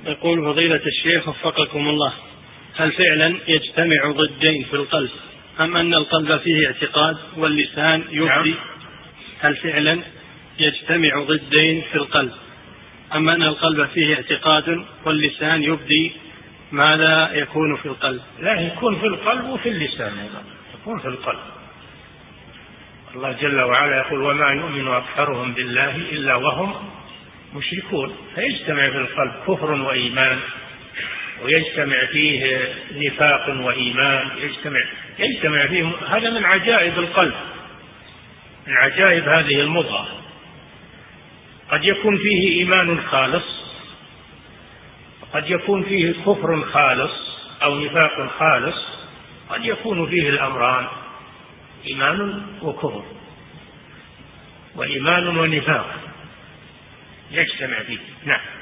يقول فضيلة الشيخ وفقكم الله، هل فعلا يجتمع ضدين في القلب أم أن القلب فيه اعتقاد واللسان يبدي؟ هل فعلا يجتمع ضدين في القلب أم أن القلب فيه اعتقاد واللسان يبدي؟ ماذا يكون في القلب؟ لا، يكون في القلب وفي اللسان أيضا، يكون في القلب. الله جل وعلا يقول وما يؤمن أكثرهم بالله إلا وهم مشركون، فيجتمع في القلب كفر وإيمان، ويجتمع فيه نفاق وإيمان، يجتمع فيه. هذا من عجائب القلب، من عجائب هذه المضغة. قد يكون فيه إيمان خالص، قد يكون فيه كفر خالص أو نفاق خالص، قد يكون فيه الأمران، إيمان وكفر وإيمان ونفاق يجتمع فيه. نعم.